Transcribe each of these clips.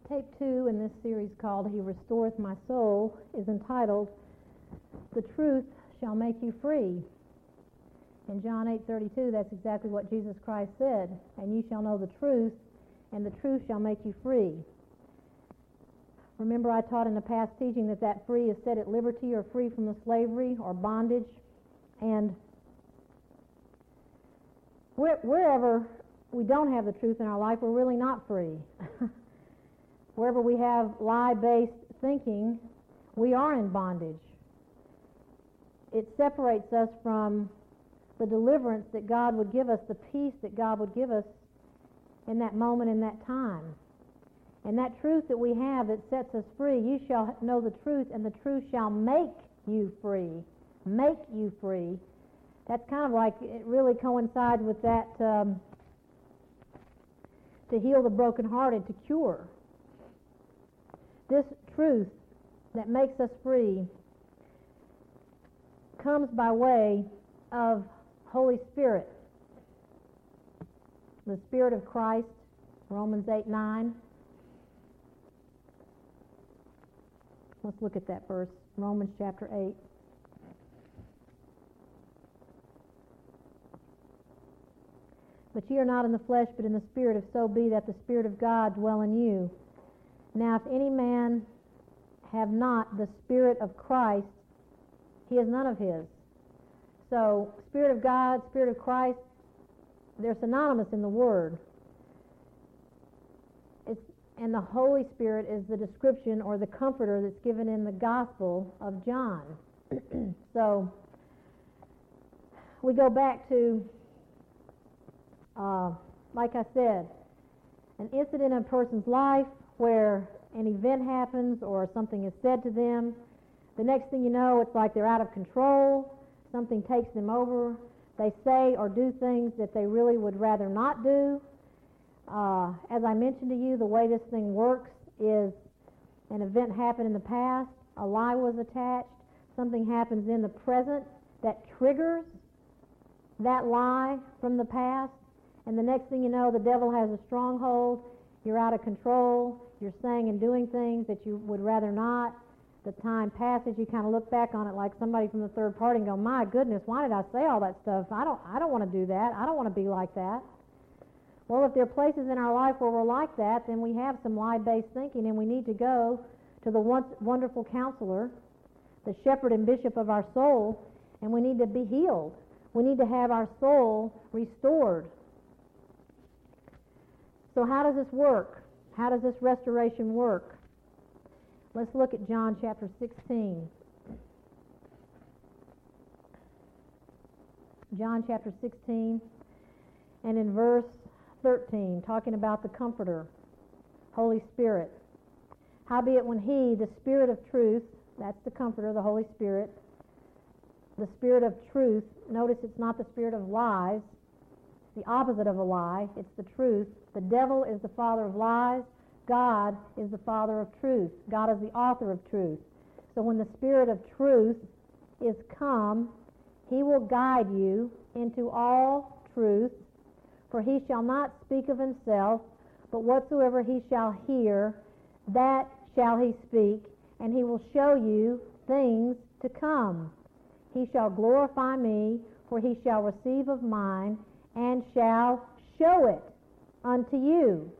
Tape 2 in this series called He Restoreth My Soul is entitled, The Truth Shall Make You Free. In John 8:32, that's exactly what Jesus Christ said, and you shall know the truth, and the truth shall make you free. Remember, I taught in the past teaching that free is set at liberty or free from the slavery or bondage, and wherever we don't have the truth in our life, we're really not free. Wherever we have lie-based thinking, we are in bondage. It separates us from the deliverance that God would give us, the peace that God would give us in that moment, in that time. And that truth that we have that sets us free, you shall know the truth, and the truth shall make you free. Make you free. That's kind of like, it really coincides with that, to heal the brokenhearted, to cure. This truth that makes us free comes by way of Holy Spirit. The Spirit of Christ, Romans 8:9. Let's look at that verse, Romans chapter 8. But ye are not in the flesh, but in the Spirit, if so be that the Spirit of God dwell in you. Now if any man have not the Spirit of Christ, he is none of his. So, Spirit of God, Spirit of Christ, they're synonymous in the Word. And the Holy Spirit is the description or the comforter that's given in the Gospel of John. So, we go back to, like I said, an incident in a person's life where an event happens or something is said to them. The next thing you know, it's like they're out of control. Something takes them over. They say or do things that they really would rather not do. As I mentioned to you, the way this thing works is an event happened in the past, a lie was attached, something happens in the present that triggers that lie from the past, and the next thing you know, the devil has a stronghold, you're out of control, you're saying and doing things that you would rather not. The time passes, you kind of look back on it like somebody from the third party and go, my goodness, why did I say all that stuff? I don't want to do that. I don't want to be like that. Well, if there are places in our life where we're like that, then we have some lie-based thinking, and we need to go to the wonderful counselor, the shepherd and bishop of our soul, and we need to be healed. We need to have our soul restored. So how does this work? How does this restoration work? Let's look at John chapter 16. John chapter 16, and in verse 13, talking about the Comforter, Holy Spirit. Howbeit when He, the Spirit of truth, that's the Comforter, the Holy Spirit, the Spirit of truth, notice it's not the spirit of lies, it's the opposite of a lie, it's the truth. The devil is the father of lies. God is the Father of truth. God is the author of truth. So when the Spirit of truth is come, He will guide you into all truth, for He shall not speak of Himself, but whatsoever He shall hear, that shall He speak, and He will show you things to come. He shall glorify me, for He shall receive of mine, and shall show it unto you.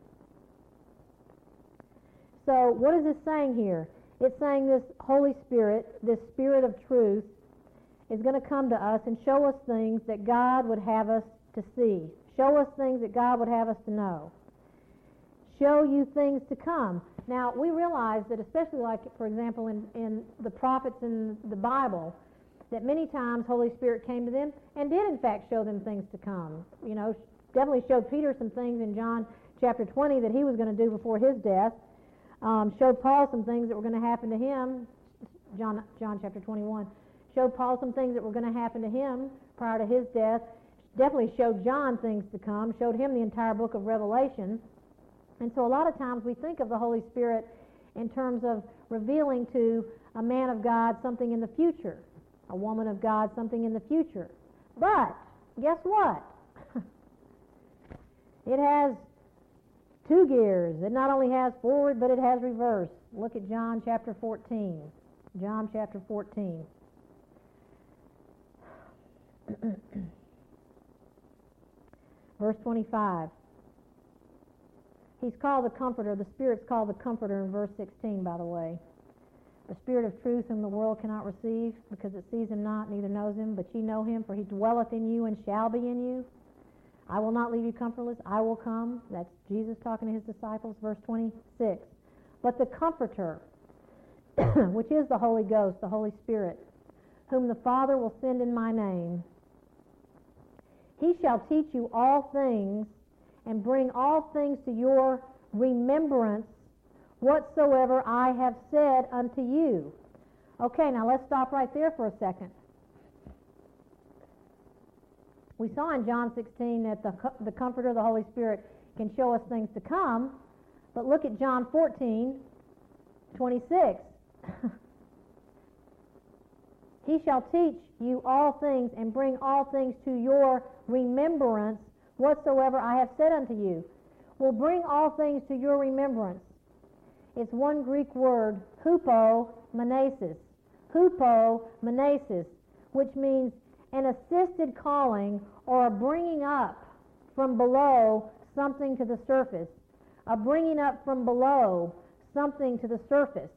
So what is this saying here? It's saying this Holy Spirit, this Spirit of truth, is going to come to us and show us things that God would have us to see. Show us things that God would have us to know. Show you things to come. Now, we realize that especially like, for example, in the prophets in the Bible, that many times Holy Spirit came to them and did in fact show them things to come. You know, definitely showed Peter some things in John chapter 20 that he was going to do before his death. Showed Paul some things that were going to happen to him, John chapter 21. Showed Paul some things that were going to happen to him prior to his death. Definitely showed John things to come. Showed him the entire book of Revelation. And so a lot of times we think of the Holy Spirit in terms of revealing to a man of God something in the future, a woman of God something in the future. But guess what? It has two gears. It not only has forward, but it has reverse. Look at John chapter 14. John chapter 14. Verse 25. He's called the Comforter. The Spirit's called the Comforter in verse 16, by the way. The Spirit of truth whom the world cannot receive, because it sees him not, neither knows him, but ye know him, for he dwelleth in you and shall be in you. I will not leave you comfortless. I will come. That's Jesus talking to his disciples, verse 26. But the Comforter, which is the Holy Ghost, the Holy Spirit, whom the Father will send in my name, he shall teach you all things and bring all things to your remembrance whatsoever I have said unto you. Okay, now let's stop right there for a second. We saw in John 16 that the Comforter, the Holy Spirit, can show us things to come, but look at John 14:26. He shall teach you all things and bring all things to your remembrance whatsoever I have said unto you. Will bring all things to your remembrance. It's one Greek word, hupomenesis. Hupomenesis, which means an assisted calling or a bringing up from below something to the surface. A bringing up from below something to the surface.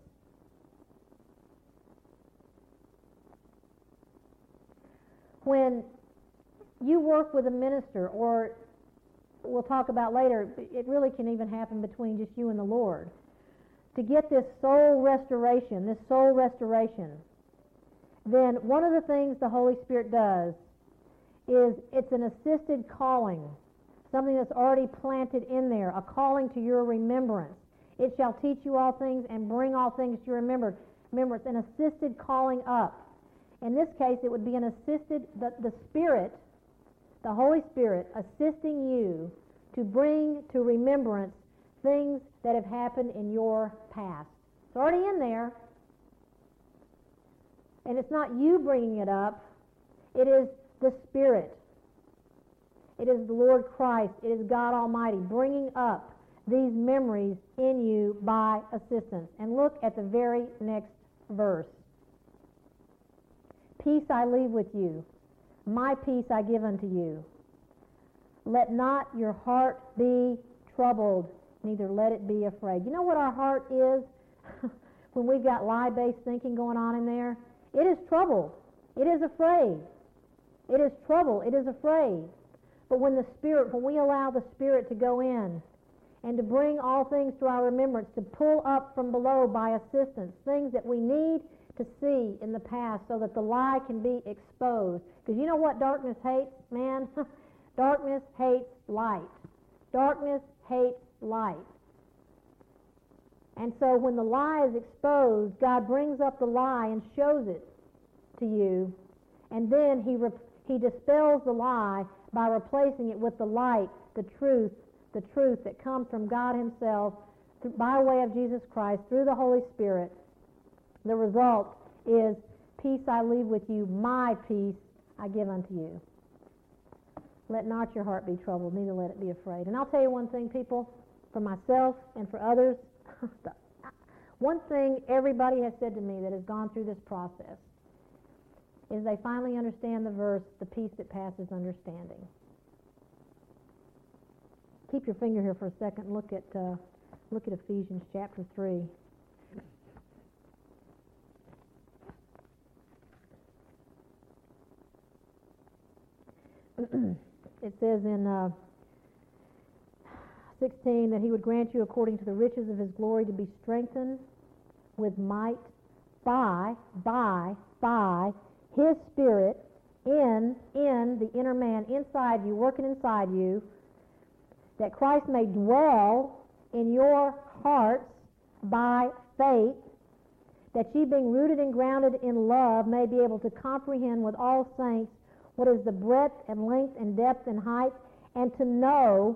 When you work with a minister, or we'll talk about later, it really can even happen between just you and the Lord, to get this soul restoration, then one of the things the Holy Spirit does is it's an assisted calling, something that's already planted in there, a calling to your remembrance. It shall teach you all things and bring all things to your remembrance. Remember, it's an assisted calling up. In this case, it would be an assisted, the Spirit, the Holy Spirit, assisting you to bring to remembrance things that have happened in your past. It's already in there. And it's not you bringing it up. It is the Spirit. It is the Lord Christ. It is God Almighty bringing up these memories in you by assistance. And look at the very next verse. Peace I leave with you. My peace I give unto you. Let not your heart be troubled, neither let it be afraid. You know what our heart is when we've got lie-based thinking going on in there? It is troubled. It is afraid. It is troubled. It is afraid. But when we allow the Spirit to go in and to bring all things to our remembrance, to pull up from below by assistance, things that we need to see in the past so that the lie can be exposed. Because you know what darkness hates, man? Darkness hates light. Darkness hates light. And so when the lie is exposed, God brings up the lie and shows it to you, and then He dispels the lie by replacing it with the light, the truth that comes from God Himself by way of Jesus Christ through the Holy Spirit. The result is, peace I leave with you, my peace I give unto you. Let not your heart be troubled, neither let it be afraid. And I'll tell you one thing, people, for myself and for others, one thing everybody has said to me that has gone through this process is they finally understand the verse, the peace that passes understanding. Keep your finger here for a second and look at Ephesians chapter 3. It says in 16 that He would grant you according to the riches of His glory to be strengthened with might by His Spirit in the inner man, inside you, working inside you, that Christ may dwell in your hearts by faith, that ye being rooted and grounded in love may be able to comprehend with all saints what is the breadth and length and depth and height, and to know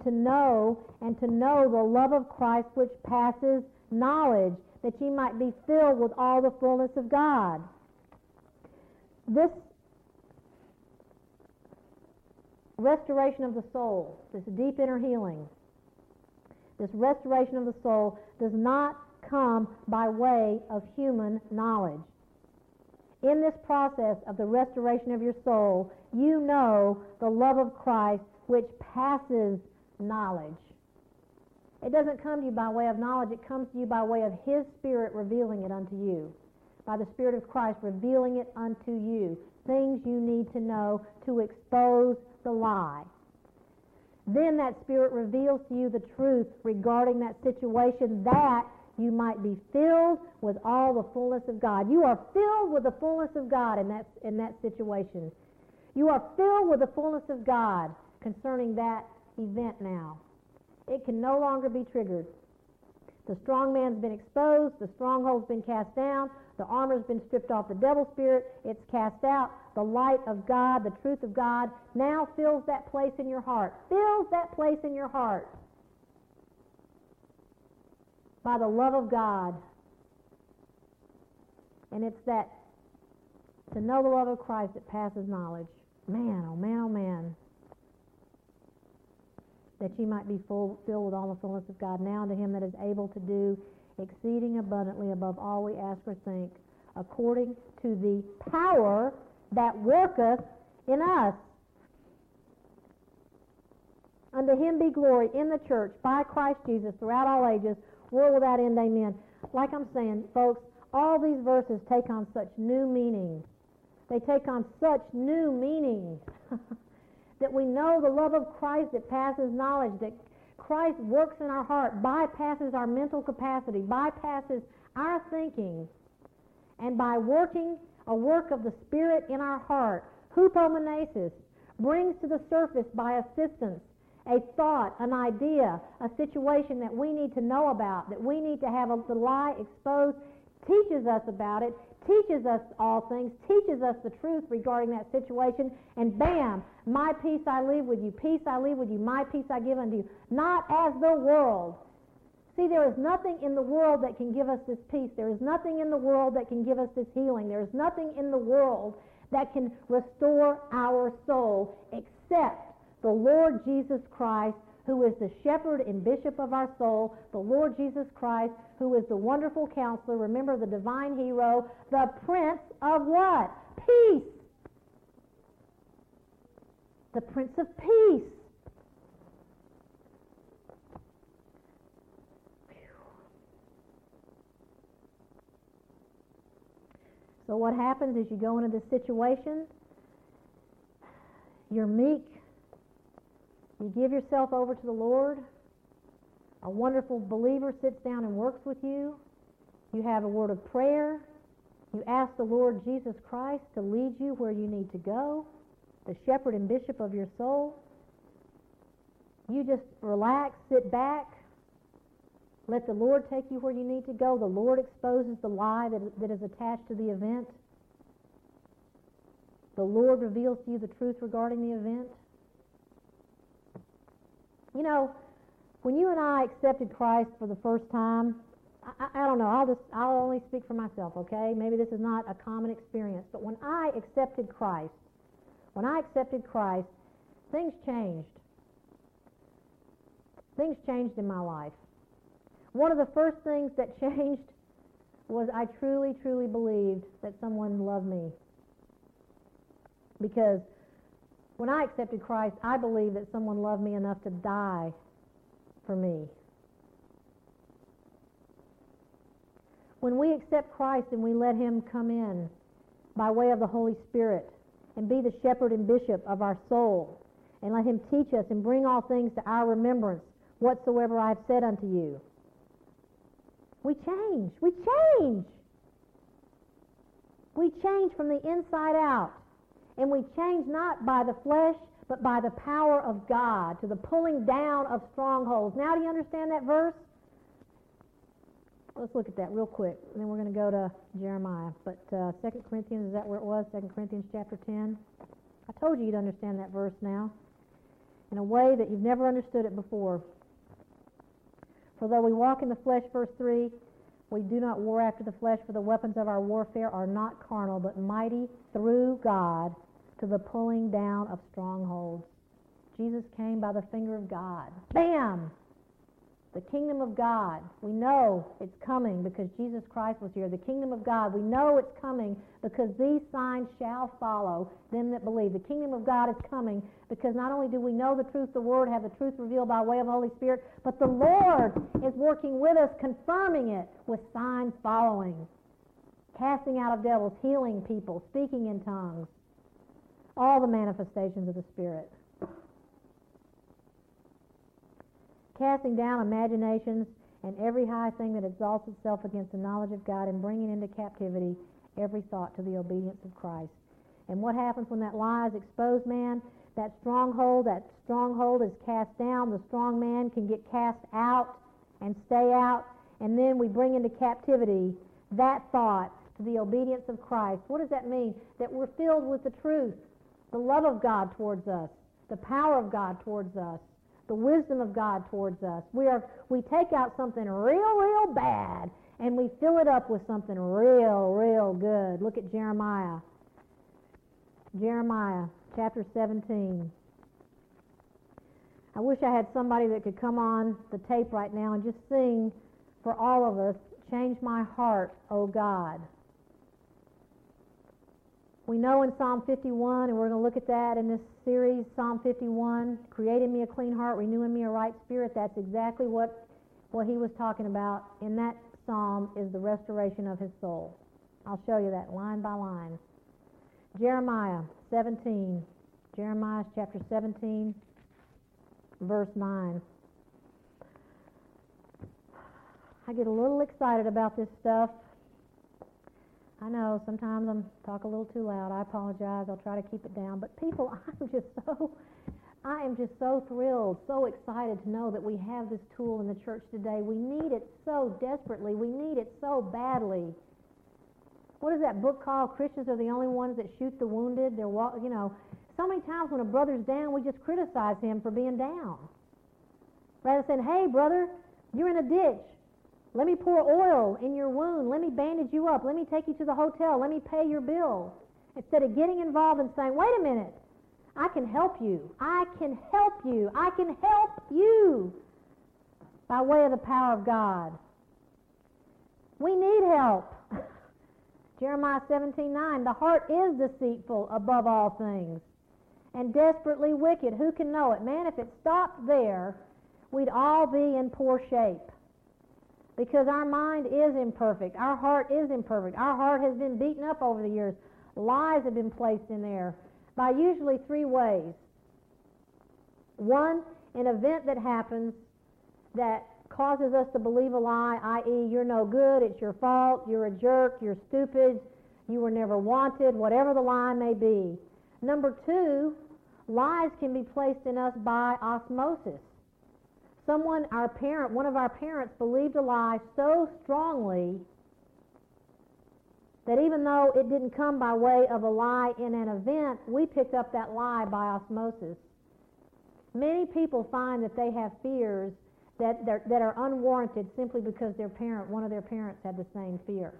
the love of Christ which passes knowledge, that ye might be filled with all the fullness of God. This restoration of the soul, this deep inner healing, this restoration of the soul, does not come by way of human knowledge. In this process of the restoration of your soul, you know the love of Christ which passes knowledge. It doesn't come to you by way of knowledge. It comes to you by way of His Spirit revealing it unto you. By the Spirit of Christ revealing it unto you. Things you need to know to expose the lie. Then that Spirit reveals to you the truth regarding that situation, that you might be filled with all the fullness of God. You are filled with the fullness of God in that situation. You are filled with the fullness of God concerning that event now. It can no longer be triggered. The strong man's been exposed. The stronghold's been cast down. The armor's been stripped off the devil's spirit. It's cast out. The light of God, the truth of God, now fills that place in your heart. Fills that place in your heart by the love of God. And it's that to know the love of Christ that passes knowledge. Man, oh man, oh man. That ye might be filled with all the fullness of God. Now unto Him that is able to do exceeding abundantly above all we ask or think, according to the power that worketh in us. Unto Him be glory in the church by Christ Jesus throughout all ages, world without end, amen. Like I'm saying, folks, all these verses take on such new meaning. They take on such new meaning that we know the love of Christ that passes knowledge, that Christ works in our heart, bypasses our mental capacity, bypasses our thinking, and by working a work of the Spirit in our heart, hupomenesis, brings to the surface by assistance a thought, an idea, a situation that we need to know about, that we need to have the lie exposed, teaches us about it, teaches us all things, teaches us the truth regarding that situation, and bam, my peace I leave with you, peace I leave with you, my peace I give unto you, not as the world. See, there is nothing in the world that can give us this peace. There is nothing in the world that can give us this healing. There is nothing in the world that can restore our soul except the Lord Jesus Christ, who is the shepherd and bishop of our soul, the Lord Jesus Christ, who is the wonderful counselor, remember the divine hero, the Prince of what? Peace. The Prince of Peace. So what happens is you go into this situation, you're meek, you give yourself over to the Lord, a wonderful believer sits down and works with you, you have a word of prayer, you ask the Lord Jesus Christ to lead you where you need to go, the shepherd and bishop of your soul. You just relax, sit back, let the Lord take you where you need to go. The Lord exposes the lie that is attached to the event. The Lord reveals to you the truth regarding the event. You know, when you and I accepted Christ for the first time, I don't know, I'll only speak for myself, okay? Maybe this is not a common experience, but when I accepted Christ, things changed. Things changed in my life. One of the first things that changed was I truly, truly believed that someone loved me. Because when I accepted Christ, I believed that someone loved me enough to die for me. When we accept Christ and we let Him come in by way of the Holy Spirit and be the shepherd and bishop of our soul, and let Him teach us and bring all things to our remembrance, whatsoever I have said unto you, we change. We change. We change from the inside out. And we change not by the flesh, but by the power of God, to the pulling down of strongholds. Now do you understand that verse? Let's look at that real quick, and then we're going to go to Jeremiah. But 2 Corinthians, is that where it was? 2 Corinthians chapter 10? I told you you'd understand that verse now in a way that you've never understood it before. For though we walk in the flesh, verse 3, we do not war after the flesh, for the weapons of our warfare are not carnal, but mighty through God to the pulling down of strongholds. Jesus came by the finger of God. Bam! The kingdom of God, we know it's coming because Jesus Christ was here. The kingdom of God, we know it's coming because these signs shall follow them that believe. The kingdom of God is coming because not only do we know the truth, the Word, have the truth revealed by way of the Holy Spirit, but the Lord is working with us, confirming it with signs following. Casting out of devils, healing people, speaking in tongues. All the manifestations of the Spirit. Casting down imaginations and every high thing that exalts itself against the knowledge of God, and bringing into captivity every thought to the obedience of Christ. And what happens when that lie is exposed, man? That stronghold is cast down. The strong man can get cast out and stay out. And then we bring into captivity that thought to the obedience of Christ. What does that mean? That we're filled with the truth, the love of God towards us, the power of God towards us, the wisdom of God towards us. We take out something real bad and we fill it up with something real good. Look at Jeremiah. Jeremiah chapter 17. I wish I had somebody that could come on the tape right now and just sing for all of us, "Change my heart, O God." We know in Psalm 51, and we're going to look at that in this series, Psalm 51, "Create in me a clean heart, renew in me a right spirit." That's exactly what he was talking about in that psalm, is the restoration of his soul. I'll show you that line by line. Jeremiah 17. Jeremiah chapter 17, verse 9. I get a little excited about this stuff. I know sometimes I talk a little too loud. I apologize. I'll try to keep it down. But people, I am just so thrilled, so excited to know that we have this tool in the church today. We need it so desperately. We need it so badly. What is that book called? Christians are the only ones that shoot the wounded. So many times when a brother's down, we just criticize him for being down. Rather than saying, "Hey, brother, you're in a ditch. Let me pour oil in your wound. Let me bandage you up. Let me take you to the hotel. Let me pay your bill." Instead of getting involved and saying, "Wait a minute, I can help you. I can help you. I can help you," by way of the power of God. We need help. Jeremiah 17:9, "The heart is deceitful above all things and desperately wicked. Who can know it?" Man, if it stopped there, we'd all be in poor shape. Because our mind is imperfect. Our heart is imperfect. Our heart has been beaten up over the years. Lies have been placed in there by usually three ways. One, an event that happens that causes us to believe a lie, i.e., you're no good, it's your fault, you're a jerk, you're stupid, you were never wanted, whatever the lie may be. Number two, lies can be placed in us by osmosis. One of our parents believed a lie so strongly that even though it didn't come by way of a lie in an event, we picked up that lie by osmosis. Many people find that they have fears that are unwarranted simply because one of their parents had the same fear.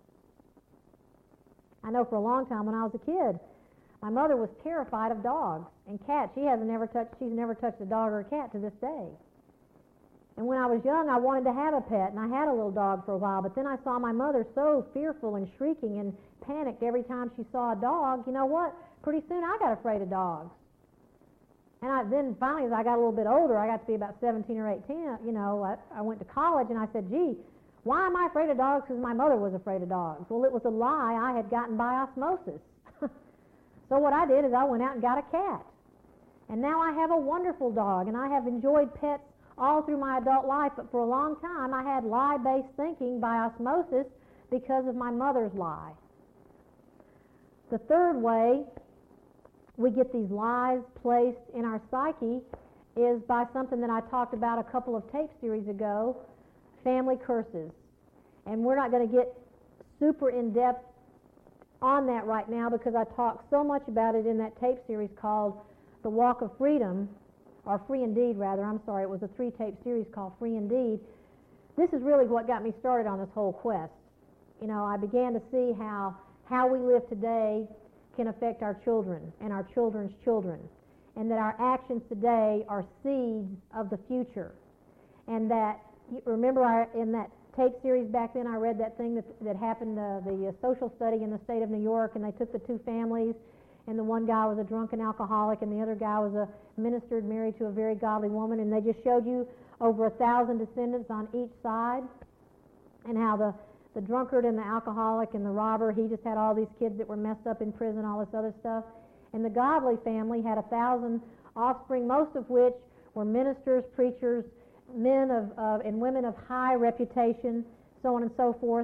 I know for a long time when I was a kid, my mother was terrified of dogs and cats. She's never touched a dog or a cat to this day. And when I was young, I wanted to have a pet, and I had a little dog for a while, but then I saw my mother so fearful and shrieking and panicked every time she saw a dog. You know what? Pretty soon I got afraid of dogs. And then finally, as I got a little bit older, I got to be about 17 or 18, I went to college, and I said, "Gee, why am I afraid of dogs?" Because my mother was afraid of dogs. Well, it was a lie I had gotten by osmosis. So what I did is I went out and got a cat. And now I have a wonderful dog, and I have enjoyed pets all through my adult life, but for a long time I had lie-based thinking by osmosis because of my mother's lie. The third way we get these lies placed in our psyche is by something that I talked about a couple of tape series ago, family curses. And we're not going to get super in-depth on that right now because I talked so much about it in that tape series called The Walk of Freedom, or Free Indeed, rather. I'm sorry, it was a 3-tape series called Free Indeed. This is really what got me started on this whole quest. I began to see how we live today can affect our children and our children's children, and that our actions today are seeds of the future, and that You remember in that tape series back then, I read that thing that happened, the social study in the state of New York, and they took the two families, and the one guy was a drunken alcoholic, and the other guy was a minister married to a very godly woman, and they just showed you over 1,000 descendants on each side, and how the drunkard and the alcoholic and the robber, he just had all these kids that were messed up in prison, all this other stuff. And the godly family had 1,000 offspring, most of which were ministers, preachers, men and women of high reputation, so on and so forth.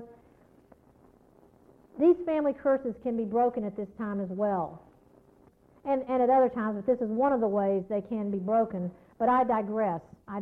These family curses can be broken at this time as well. And at other times, but this is one of the ways they can be broken. But I digress.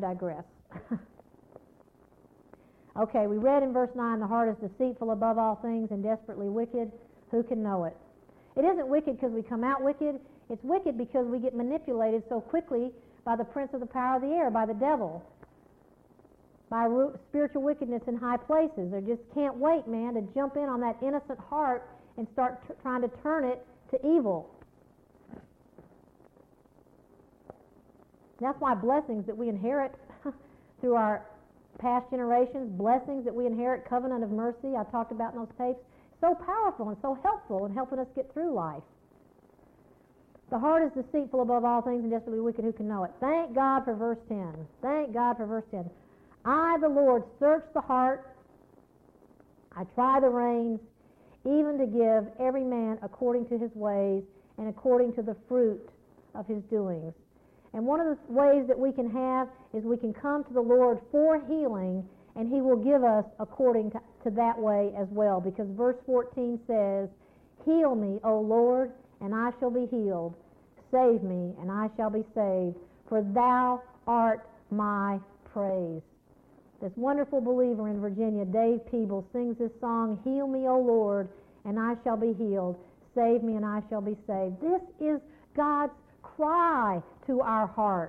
Okay, we read in verse 9, the heart is deceitful above all things and desperately wicked. Who can know it? It isn't wicked because we come out wicked. It's wicked because we get manipulated so quickly by the prince of the power of the air, by the devil, by spiritual wickedness in high places. They just can't wait, man, to jump in on that innocent heart and start trying to turn it to evil. That's why blessings that we inherit through our past generations, blessings that we inherit, covenant of mercy, I talked about in those tapes, so powerful and so helpful in helping us get through life. The heart is deceitful above all things and desperately wicked. Who can know it? Thank God for verse 10. Thank God for verse 10. I, the Lord, search the heart. I try the reins, even to give every man according to his ways and according to the fruit of his doings. And one of the ways that we can have is we can come to the Lord for healing, and he will give us according to that way as well. Because verse 14 says, heal me, O Lord, and I shall be healed. Save me, and I shall be saved, for thou art my praise. This wonderful believer in Virginia, Dave Peebles, sings this song, heal me, O Lord, and I shall be healed. Save me, and I shall be saved. This is God's cry to our heart.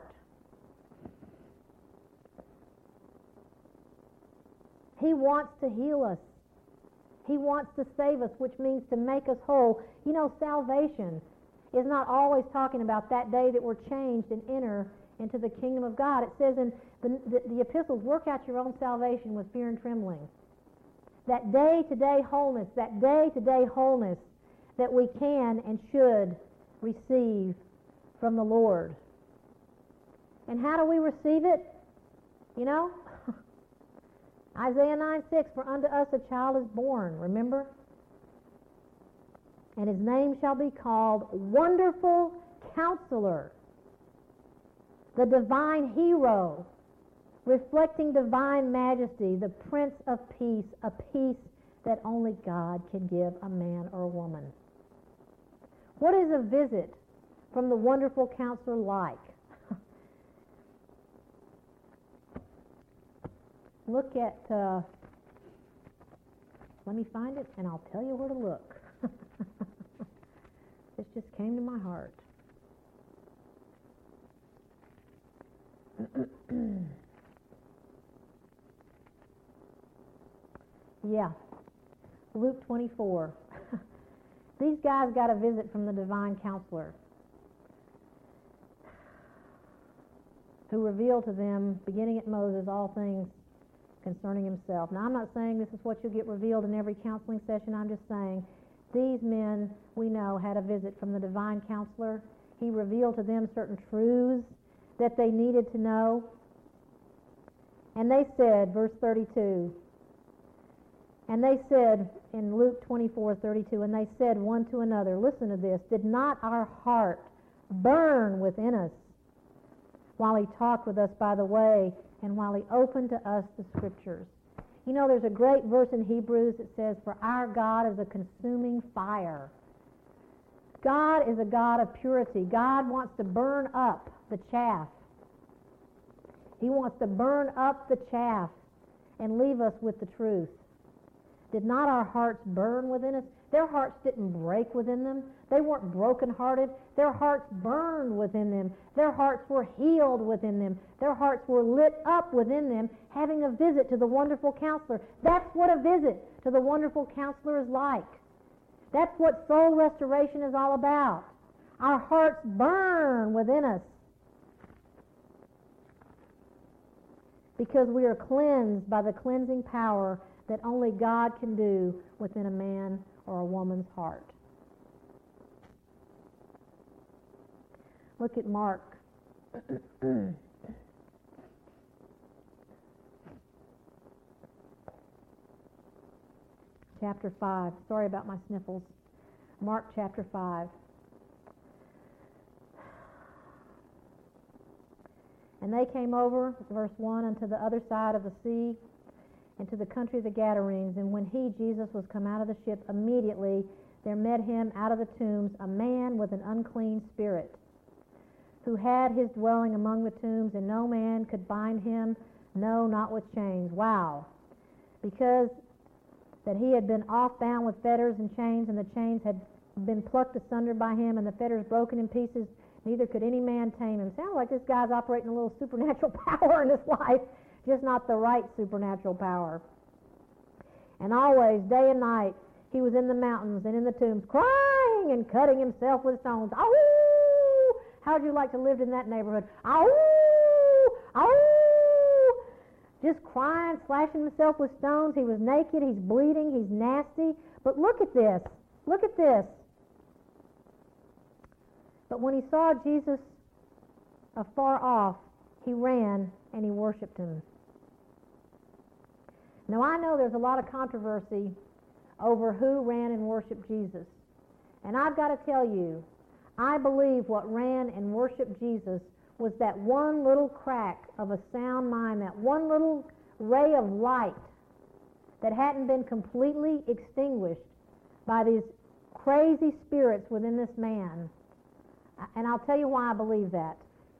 He wants to heal us. He wants to save us, which means to make us whole. You know, salvation is not always talking about that day that we're changed and enter into the kingdom of God. It says in the epistles, work out your own salvation with fear and trembling. That day-to-day wholeness, that we can and should receive from the Lord. And how do we receive it? You know? Isaiah 9:6, for unto us a child is born, remember? And his name shall be called Wonderful Counselor, the Divine Hero, reflecting divine majesty, the Prince of Peace, a peace that only God can give a man or a woman. What is a visit from the Wonderful Counselor like? Look at, let me find it and I'll tell you where to look. This just came to my heart. Yeah, Luke 24. These guys got a visit from the divine counselor who revealed to them, beginning at Moses, all things concerning himself. Now, I'm not saying this is what you'll get revealed in every counseling session. I'm just saying these men, we know, had a visit from the divine counselor. He revealed to them certain truths that they needed to know. And they said, verse 32, and they said in Luke 24:32, and they said one to another, listen to this, did not our heart burn within us while he talked with us by the way and while he opened to us the Scriptures? You know, there's a great verse in Hebrews that says, for our God is a consuming fire. God is a God of purity. God wants to burn up the chaff. He wants to burn up the chaff and leave us with the truth. Did not our hearts burn within us? Their hearts didn't break within them. They weren't brokenhearted. Their hearts burned within them. Their hearts were healed within them. Their hearts were lit up within them, having a visit to the Wonderful Counselor. That's what a visit to the Wonderful Counselor is like. That's what soul restoration is all about. Our hearts burn within us. because we are cleansed by the cleansing power that only God can do within a man or a woman's heart. Look at Mark. Chapter 5. Sorry about my sniffles. Mark chapter 5. And they came over, verse 1, unto the other side of the sea, into the country of the Gadarenes. And when he, Jesus, was come out of the ship, immediately there met him out of the tombs a man with an unclean spirit, who had his dwelling among the tombs, and no man could bind him, no, not with chains. Wow. Because that he had been oft bound with fetters and chains, and the chains had been plucked asunder by him, and the fetters broken in pieces, neither could any man tame him. Sounds like this guy's operating a little supernatural power in his life, just not the right supernatural power. And always, day and night, he was in the mountains and in the tombs, crying and cutting himself with stones. Ow! How'd you like to live in that neighborhood? Ow! Ow! Just crying, slashing himself with stones. He was naked, he's bleeding, he's nasty. But look at this. Look at this. But when he saw Jesus afar off, he ran and he worshiped him. Now, I know there's a lot of controversy over who ran and worshiped Jesus. And I've got to tell you, I believe what ran and worshiped Jesus was that one little crack of a sound mind, that one little ray of light that hadn't been completely extinguished by these crazy spirits within this man. And I'll tell you why I believe that.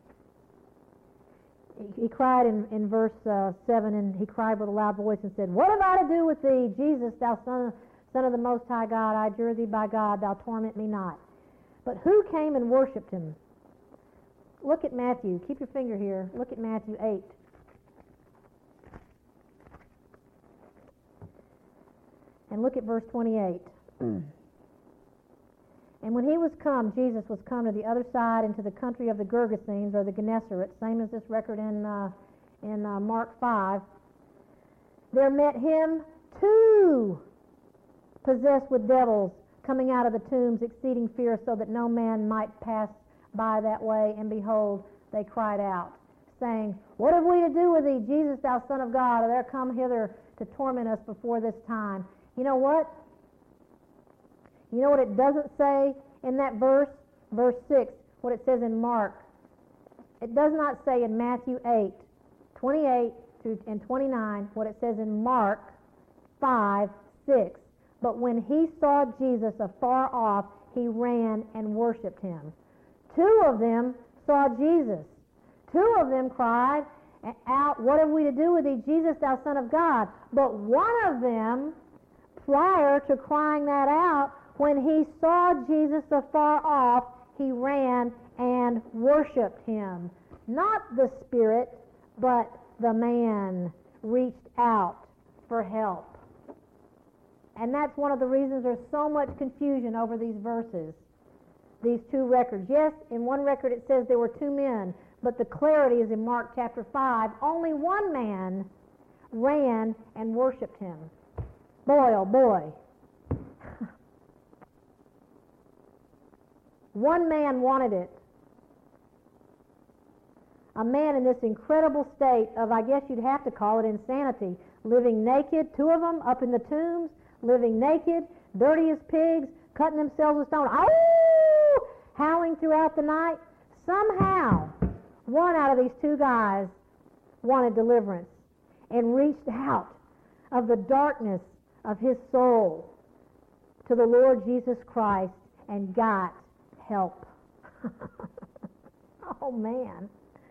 He cried in verse 7, and he cried with a loud voice and said, What have I to do with thee, Jesus, thou Son of the Most High God? I adjure thee by God, thou torment me not. But who came and worshipped him? Look at Matthew. Keep your finger here. Look at Matthew 8. And look at verse 28. And when he was come, Jesus was come to the other side into the country of the Gergesenes, or the Gennesarets, same as this record in Mark 5. There met him two possessed with devils, coming out of the tombs, exceeding fear, so that no man might pass by that way. And behold, they cried out, saying, What have we to do with thee, Jesus, thou Son of God? Are there come hither to torment us before this time? You know what? You know what it doesn't say in that verse? Verse 6, what it says in Mark. It does not say in Matthew 8, 28 through and 29, what it says in Mark 5, 6. But when he saw Jesus afar off, he ran and worshipped him. Two of them saw Jesus. Two of them cried out, What have we to do with thee, Jesus, thou Son of God? But one of them, prior to crying that out, when he saw Jesus afar off, he ran and worshipped him. Not the spirit, but the man reached out for help. And that's one of the reasons there's so much confusion over these verses, these two records. Yes, in one record it says there were two men, but the clarity is in Mark chapter 5. Only one man ran and worshipped him. Boy, oh boy. One man wanted it. A man in this incredible state of, I guess you'd have to call it insanity, living naked, two of them up in the tombs, living naked, dirty as pigs, cutting themselves with stones, ow! Howling throughout the night. Somehow, one out of these two guys wanted deliverance and reached out of the darkness of his soul to the Lord Jesus Christ and got help. Oh, man.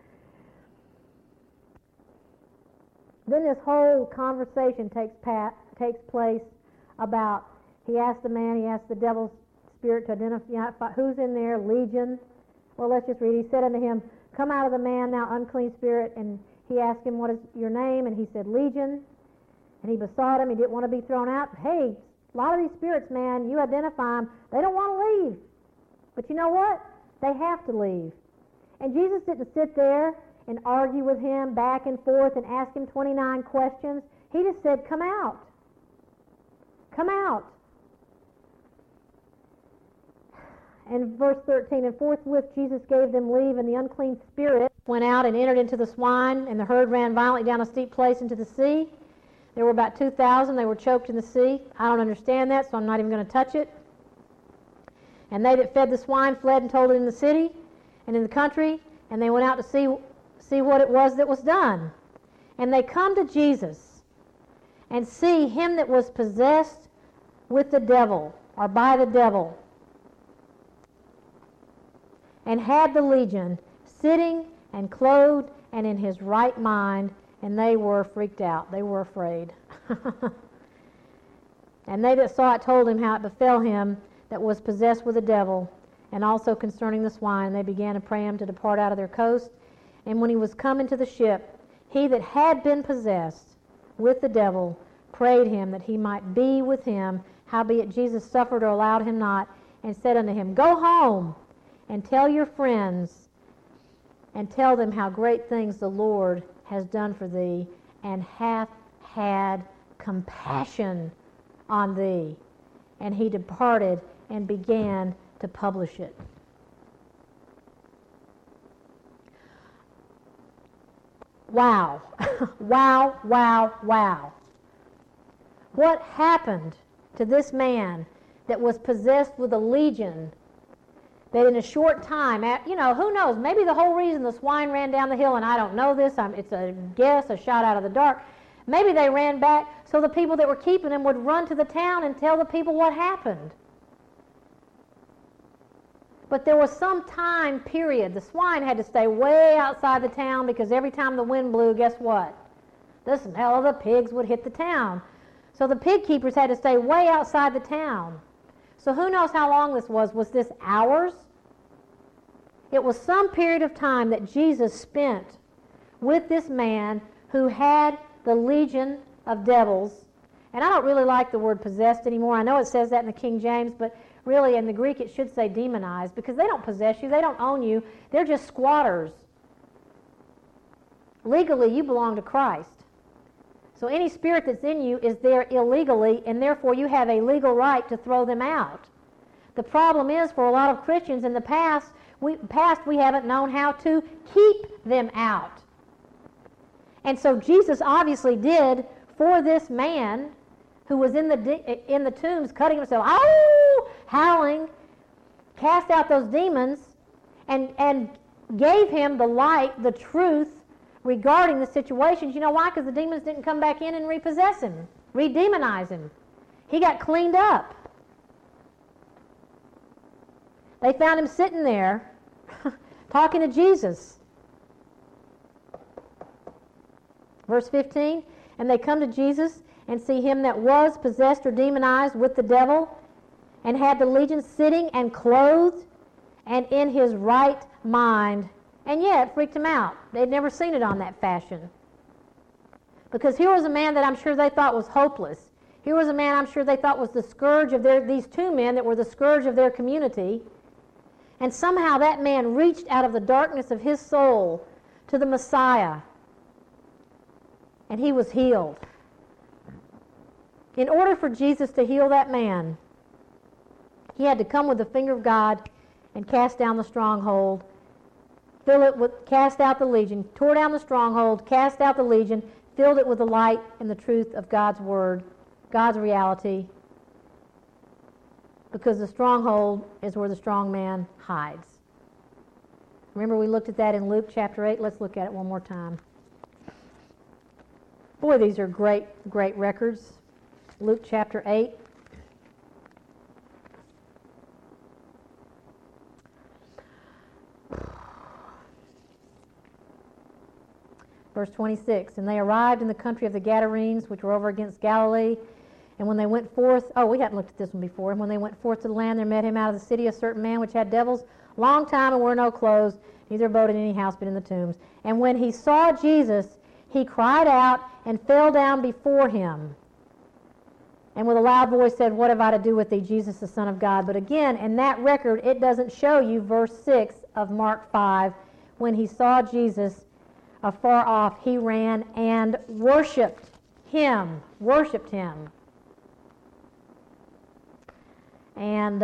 Then this whole conversation takes place about, he asked the devil's spirit to identify who's in there, legion. Well, let's just read. He said unto him, Come out of the man, thou unclean spirit. And he asked him, What is your name? And he said, Legion. And he besought him. He didn't want to be thrown out. Hey, a lot of these spirits, man, you identify them, they don't want to leave. But you know what? They have to leave. And Jesus didn't sit there and argue with him back and forth and ask him 29 questions. He just said, come out. Come out. And verse 13, and forthwith Jesus gave them leave, and the unclean spirit went out and entered into the swine, and the herd ran violently down a steep place into the sea. There were about 2,000. They were choked in the sea. I don't understand that, so I'm not even going to touch it. And they that fed the swine fled and told it in the city and in the country, and they went out to see what it was that was done. And they come to Jesus and see him that was possessed with the devil, or by the devil, and had the legion, sitting and clothed and in his right mind, and they were freaked out. They were afraid. And they that saw it told him how it befell him that was possessed with the devil, and also concerning the swine. They began to pray him to depart out of their coast. And when he was come into the ship, he that had been possessed with the devil prayed him that he might be with him. Howbeit Jesus suffered or allowed him not, and said unto him, Go home, and tell your friends, and tell them how great things the Lord has done for thee, and hath had compassion on thee. And he departed and began to publish it. Wow. Wow, wow, wow. What happened to this man that was possessed with a legion, that in a short time, who knows, maybe the whole reason the swine ran down the hill, and I don't know this, it's a guess, a shot out of the dark, maybe they ran back so the people that were keeping him would run to the town and tell the people what happened. But there was some time period. The swine had to stay way outside the town, because every time the wind blew, guess what? The smell of the pigs would hit the town. So the pig keepers had to stay way outside the town. So who knows how long this was? Was this hours? It was some period of time that Jesus spent with this man who had the legion of devils. And I don't really like the word possessed anymore. I know it says that in the King James, but really in the Greek it should say demonized, because they don't possess you, they don't own you, they're just squatters. Legally, you belong to Christ. So any spirit that's in you is there illegally, and therefore you have a legal right to throw them out. The problem is, for a lot of Christians in the past, we haven't known how to keep them out. And so Jesus obviously did for this man who was in the tombs, cutting himself, oh, howling, cast out those demons, and gave him the light, the truth regarding the situations. You know why? Because the demons didn't come back in and repossess him, redemonize him. He got cleaned up. They found him sitting there talking to Jesus. Verse 15, and they come to Jesus and see him that was possessed or demonized with the devil, and had the legion, sitting and clothed and in his right mind. And yet, it freaked him out. They'd never seen it on that fashion. Because here was a man that I'm sure they thought was hopeless. Here was a man I'm sure they thought was the scourge of these two men that were the scourge of their community. And somehow that man reached out of the darkness of his soul to the Messiah. And he was healed. In order for Jesus to heal that man, he had to come with the finger of God and cast down the stronghold, cast out the legion, tore down the stronghold, cast out the legion, filled it with the light and the truth of God's word, God's reality, because the stronghold is where the strong man hides. Remember, we looked at that in Luke chapter 8. Let's look at it one more time. Boy, these are great, great records. Luke chapter 8. Verse 26, and they arrived in the country of the Gadarenes, which were over against Galilee. And when they went forth, we hadn't looked at this one before. And when they went forth to the land, there met him out of the city a certain man which had devils, long time and wore no clothes, neither abode in any house but in the tombs. And when he saw Jesus, he cried out and fell down before him. And with a loud voice said, What have I to do with thee, Jesus, the Son of God? But again, in that record, it doesn't show you verse 6 of Mark 5. When he saw Jesus, afar off, he ran and worshipped him. Worshipped him. And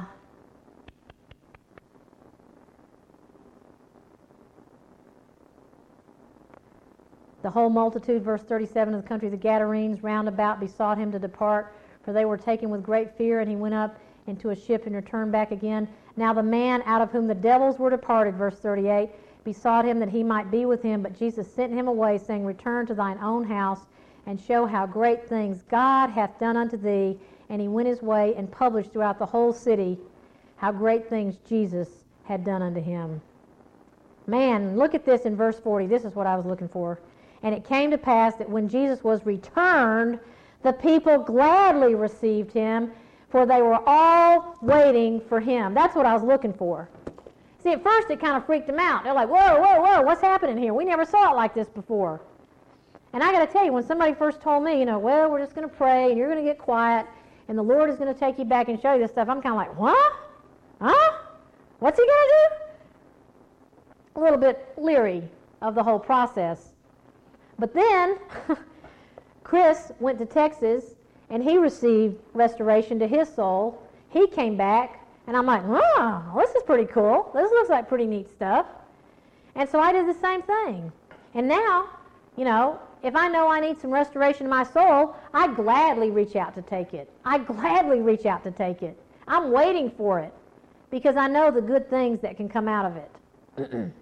the whole multitude, verse 37, of the country of the Gadarenes round about besought him to depart, for they were taken with great fear, and he went up into a ship and returned back again. Now the man out of whom the devils were departed, verse 38, besought him that he might be with him, but Jesus sent him away, saying, Return to thine own house, and show how great things God hath done unto thee. And he went his way and published throughout the whole city how great things Jesus had done unto him. Man, look at this in verse 40. This is what I was looking for. And it came to pass that when Jesus was returned, the people gladly received him, for they were all waiting for him. That's what I was looking for. See, at first it kind of freaked them out. They're like, whoa, whoa, whoa, what's happening here? We never saw it like this before. And I got to tell you, when somebody first told me, well, we're just going to pray, and you're going to get quiet, and the Lord is going to take you back and show you this stuff, I'm kind of like, what? Huh? What's he going to do? A little bit leery of the whole process. But then, Chris went to Texas, and he received restoration to his soul. He came back, and I'm like, oh, this is pretty cool. This looks like pretty neat stuff. And so I did the same thing. And now, if I know I need some restoration to my soul, I gladly reach out to take it. I gladly reach out to take it. I'm waiting for it because I know the good things that can come out of it.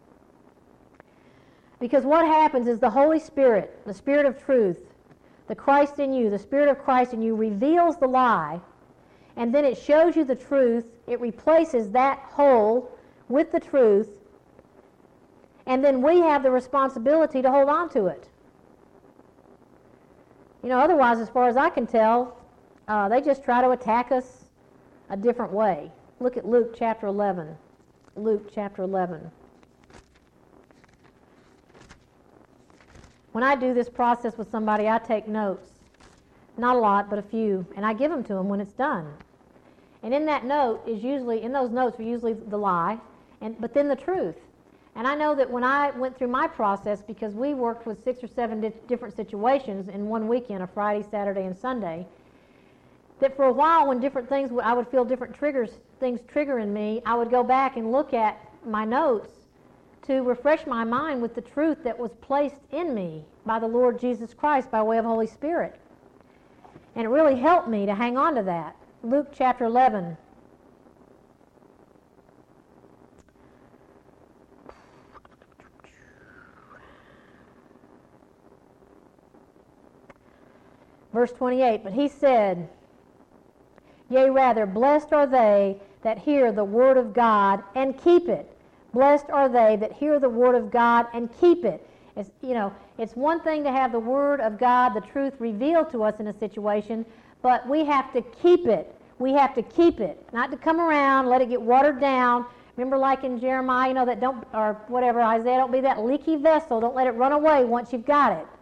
Because what happens is the Holy Spirit, the Spirit of truth, the Christ in you, the Spirit of Christ in you reveals the lie, and then it shows you the truth. It replaces that hole with the truth, and then we have the responsibility to hold on to it. Otherwise, as far as I can tell, they just try to attack us a different way. Look at Luke chapter 11. Luke chapter 11. When I do this process with somebody, I take notes. Not a lot, but a few, and I give them to them when it's done. And in that note is usually, in those notes are usually the lie, but then the truth. And I know that when I went through my process, because we worked with 6 or 7 different situations in one weekend, a Friday, Saturday, and Sunday, that for a while when different things, I would feel different things triggering me, I would go back and look at my notes to refresh my mind with the truth that was placed in me by the Lord Jesus Christ by way of Holy Spirit. And it really helped me to hang on to that. Luke chapter 11. Verse 28, but he said, Yea, rather, blessed are they that hear the word of God and keep it. Blessed are they that hear the word of God and keep it. It's one thing to have the word of God, the truth revealed to us in a situation, but we have to keep it. We have to keep it, not to come around, let it get watered down. Remember, like in Jeremiah, Isaiah, don't be that leaky vessel. Don't let it run away once you've got it.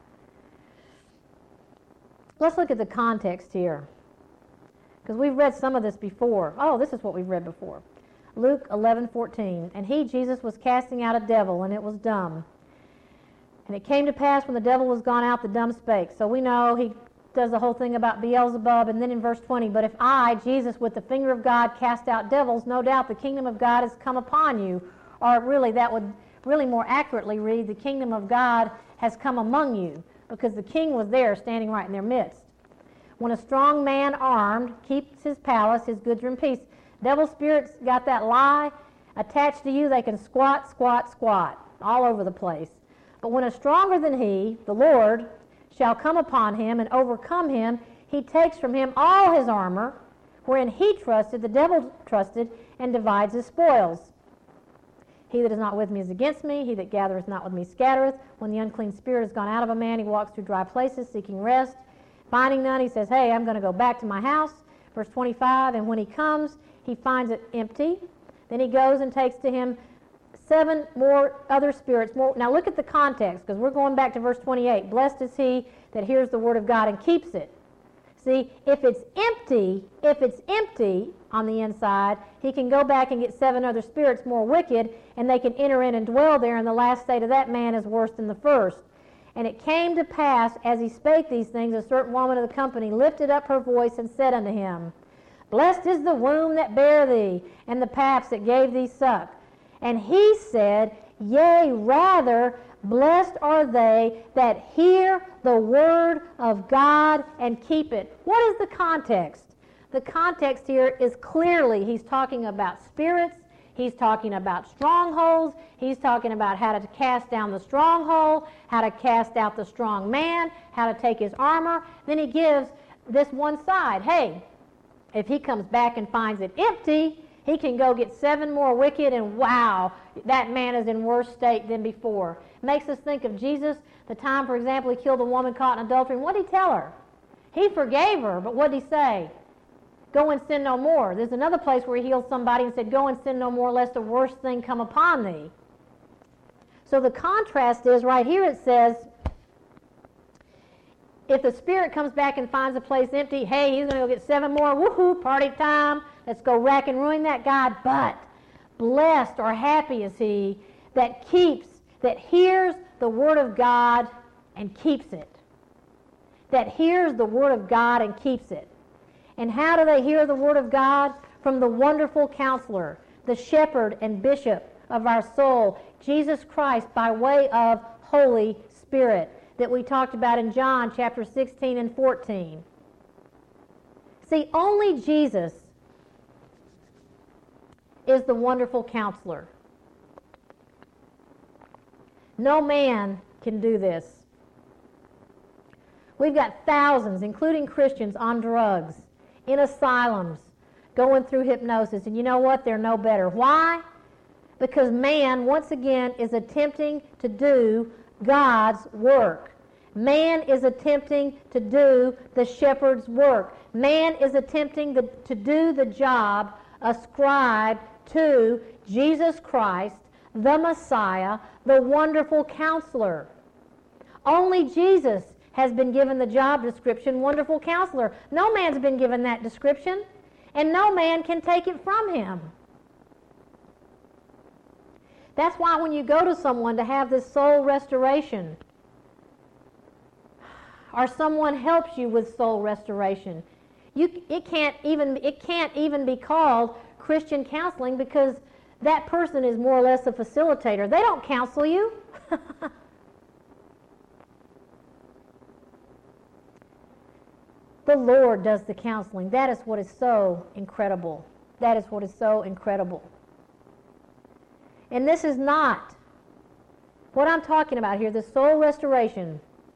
Let's look at the context here, because we've read some of this before. Oh, this is what we've read before. Luke 11:14. And he, Jesus, was casting out a devil, and it was dumb. And it came to pass when the devil was gone out, the dumb spake. So we know he does the whole thing about Beelzebub. And then in verse 20, but if I, Jesus, with the finger of God cast out devils, no doubt the kingdom of God has come upon you. Or really, that would really more accurately read, the kingdom of God has come among you, because the king was there standing right in their midst. When a strong man armed keeps his palace, his goods are in peace. Devil spirits got that lie attached to you, they can squat, squat, squat all over the place. But when a stronger than he, the Lord, shall come upon him and overcome him, he takes from him all his armor, wherein he trusted, the devil trusted, and divides his spoils. He that is not with me is against me. He that gathereth not with me scattereth. When the unclean spirit is gone out of a man, he walks through dry places, seeking rest. Finding none, he says, hey, I'm going to go back to my house. Verse 25, and when he comes, he finds it empty. Then he goes and takes to him 7 more other spirits. Now look at the context, because we're going back to verse 28. Blessed is he that hears the word of God and keeps it. See, if it's empty on the inside, he can go back and get 7 other spirits more wicked, and they can enter in and dwell there, and the last state of that man is worse than the first. And it came to pass, as he spake these things, a certain woman of the company lifted up her voice and said unto him, Blessed is the womb that bare thee, and the paps that gave thee suck. And he said, Yea, rather, blessed are they that hear the word of God and keep it. What is the context? The context here is clearly he's talking about spirits, he's talking about strongholds, he's talking about how to cast down the stronghold, how to cast out the strong man, how to take his armor. Then he gives this one side. Hey, if he comes back and finds it empty, he can go get 7 more wicked, and wow, that man is in worse state than before. Makes us think of Jesus, the time, for example, he killed a woman caught in adultery. And what did he tell her? He forgave her, but what did he say? Go and sin no more. There's another place where he healed somebody and said, Go and sin no more, lest a worse thing come upon thee. So the contrast is, right here it says, if the spirit comes back and finds a place empty, hey, he's going to go get 7 more, woohoo, party time, let's go rack and ruin that guy. But blessed or happy is he that hears the word of God and keeps it. That hears the word of God and keeps it. And how do they hear the word of God? From the wonderful counselor, the shepherd and bishop of our soul, Jesus Christ, by way of Holy Spirit, that we talked about in John chapter 16 and 14. See, only Jesus is the wonderful counselor. No man can do this. We've got thousands, including Christians, on drugs, in asylums, going through hypnosis, and you know what? They're no better. Why? Because man, once again, is attempting to do God's work. Man is attempting to do the shepherd's work. Man is attempting to do the job ascribed to Jesus Christ, the Messiah, the wonderful counselor. Only Jesus has been given the job description, wonderful counselor. No man's been given that description, and no man can take it from him. That's why when you go to someone to have this soul restoration, or someone helps you with soul restoration, it can't even be called Christian counseling, because that person is more or less a facilitator. They don't counsel you. The Lord does the counseling. That is what is so incredible. That is what is so incredible. And this is not what I'm talking about here, the soul restoration.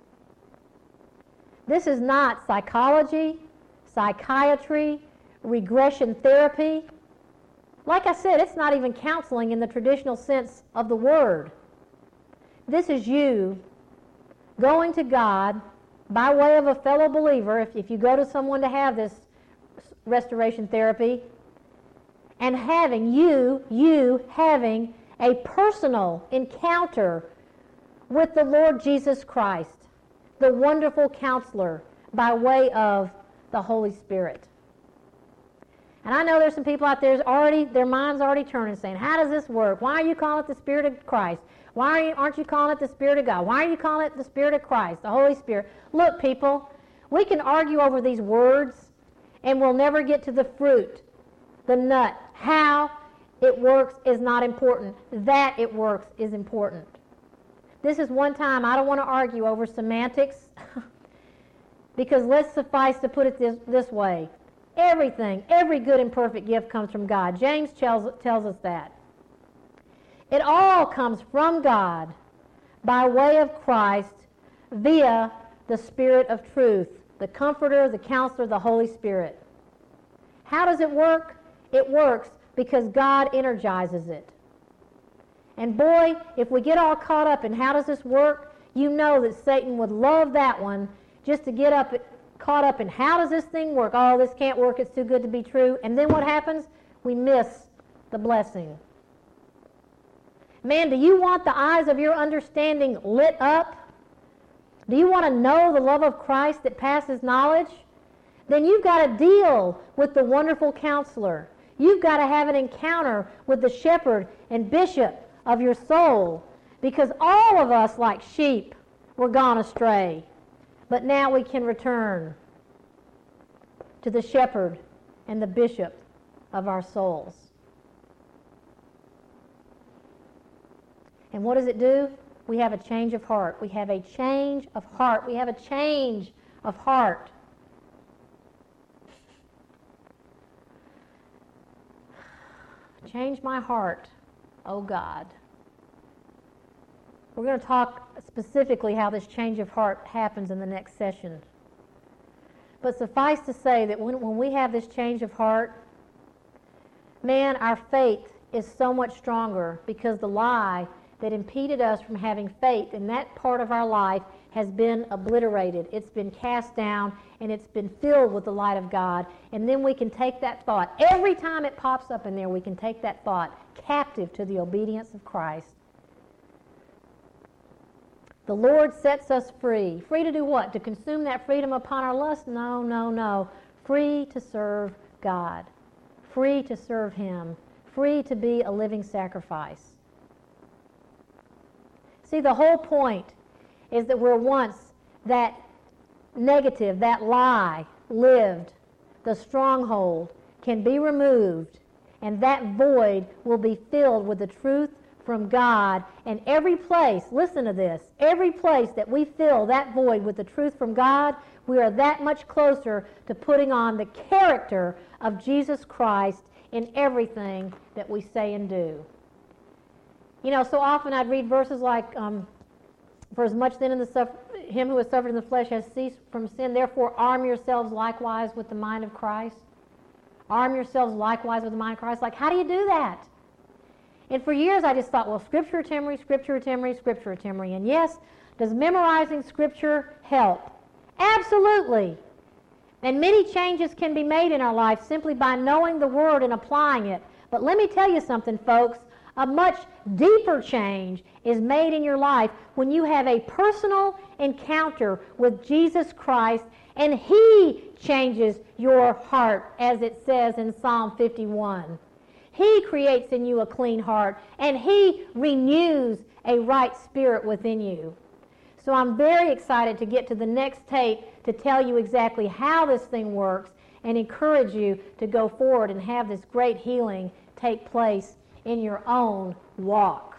This is not psychology, psychiatry, regression therapy. Like I said, it's not even counseling in the traditional sense of the word. This is you going to God by way of a fellow believer, if you go to someone to have this restoration therapy, and having having a personal encounter with the Lord Jesus Christ, the wonderful counselor, by way of the Holy Spirit. And I know there's some people out there their mind's already turning, saying, how does this work? Why are you calling it the Spirit of Christ? Why aren't you calling it the Spirit of God? Why are you calling it the Spirit of Christ, the Holy Spirit? Look, people, we can argue over these words, and we'll never get to the fruit, the nut. How it works is not important. That it works is important. This is one time I don't want to argue over semantics, because let's suffice to put it this way. Everything, every good and perfect gift comes from God. James tells us that. It all comes from God by way of Christ via the Spirit of truth, the Comforter, the Counselor, the Holy Spirit. How does it work? It works because God energizes it. And boy, if we get all caught up in how does this work, you know that Satan would love that one, just to get caught up in how does this thing work? Oh, this can't work, it's too good to be true. And then what happens? We miss the blessing. Man, do you want the eyes of your understanding lit up? Do you want to know the love of Christ that passes knowledge? then you've got to deal with the wonderful counselor. You've got to have an encounter with the shepherd and bishop of your soul, because all of us, like sheep, were gone astray. But now we can return to the shepherd and the bishop of our souls. And what does it do? We have a change of heart. We have a change of heart. We have a change of heart. Change my heart, oh God. We're going to talk specifically how this change of heart happens in the next session. But suffice to say that when we have this change of heart, man, our faith is so much stronger, because the lie that impeded us from having faith in that part of our life has been obliterated. It's been cast down, and it's been filled with the light of God. And then we can take that thought. Every time it pops up in there, we can take that thought captive to the obedience of Christ. The Lord sets us free. Free to do what? To consume that freedom upon our lust? No, no, no. Free to serve God. Free to serve Him. Free to be a living sacrifice. See, the whole point is that where once that negative, that lie lived, the stronghold can be removed, and that void will be filled with the truth from God. And every place, listen to this, every place that we fill that void with the truth from God, we are that much closer to putting on the character of Jesus Christ in everything that we say and do. You know, so often I'd read verses like, for as much then him who has suffered in the flesh has ceased from sin, therefore arm yourselves likewise with the mind of Christ. Arm yourselves likewise with the mind of Christ. Like, how do you do that? And for years I just thought, well, Scripture, Timmery, Scripture, Timmery, Scripture, Timmery. And yes, does memorizing Scripture help? Absolutely. And many changes can be made in our life simply by knowing the Word and applying it. But let me tell you something, folks. A much deeper change is made in your life when you have a personal encounter with Jesus Christ, and He changes your heart, as it says in Psalm 51. He creates in you a clean heart, and He renews a right spirit within you. So I'm very excited to get to the next tape to tell you exactly how this thing works and encourage you to go forward and have this great healing take place in your own walk.